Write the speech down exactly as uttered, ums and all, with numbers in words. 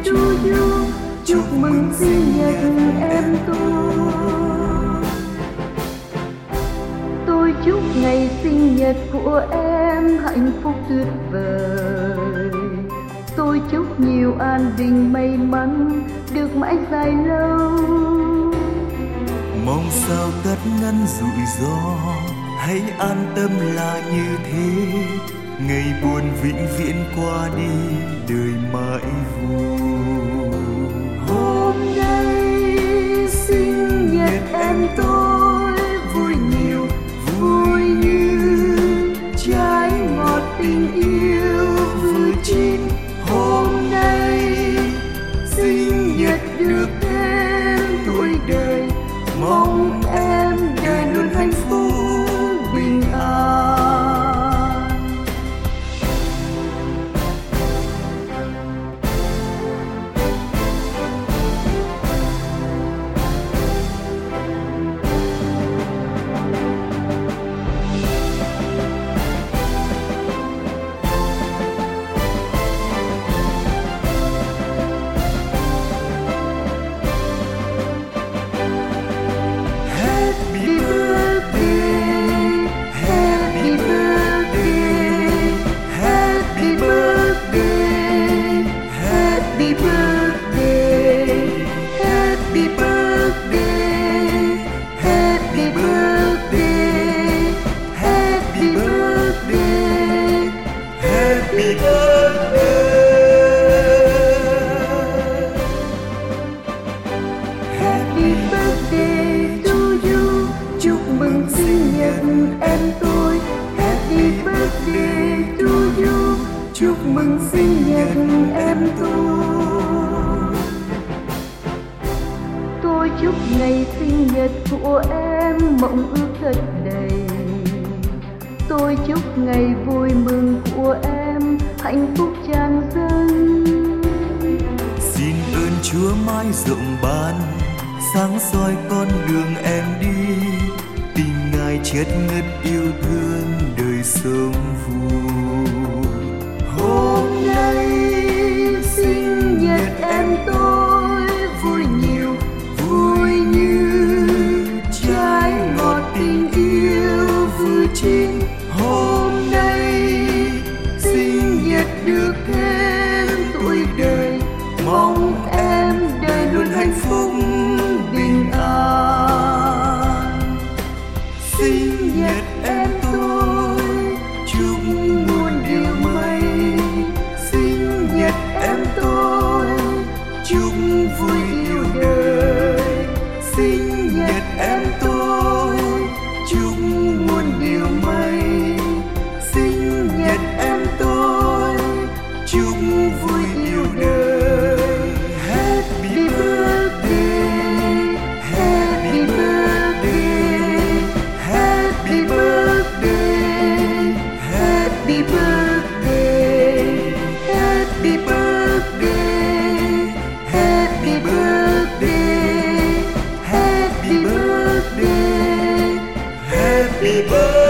to you. Chúc mừng sinh nhật em tôi. Tôi chúc ngày sinh nhật của em hạnh phúc tuyệt vời. Tôi chúc nhiều an bình may mắn được mãi dài lâu. Mong sao tất ngăn rủi ro, hãy an tâm là như thế. Ngày buồn vĩnh viễn qua đi, đời mãi vui. Hôm nay sinh nhật em tôi vui nhiều, vui như trái ngọt tình yêu vừa chín. Hôm nay sinh nhật được thêm tuổi đời, mong em đời luôn hạnh phúc bình an. Happy birthday to you. Chúc mừng sinh nhật em tôi. Happy birthday to you. Chúc mừng sinh nhật em tôi. Tôi chúc ngày sinh nhật của em mộng ước thật đầy. Tôi chúc ngày vui mừng của em hạnh phúc tràn dâng. Xin ơn Chúa mãi rộng ban, sáng soi con đường em đi. Tình Ngài chất ngất yêu thương, đời sống vui. Hôm nay sinh nhật em tôi vui nhiều, vui như trái ngọt tình yêu vừa chín. Hôm nay sinh nhật được thêm tuổi đời, mong em đời luôn hạnh phúc bình an. Sinh nhật em tôi chúc muôn điều may. Sinh nhật em tôi chúc vui yêu đời. Sinh nhật em tôi chúc muôn điều may. Sinh nhật em tôi chúc vui yêu đời. Happy birthday, happy birthday, happy birthday, happy birthday, happy birthday, happy birthday, happy birthday, happy birthday.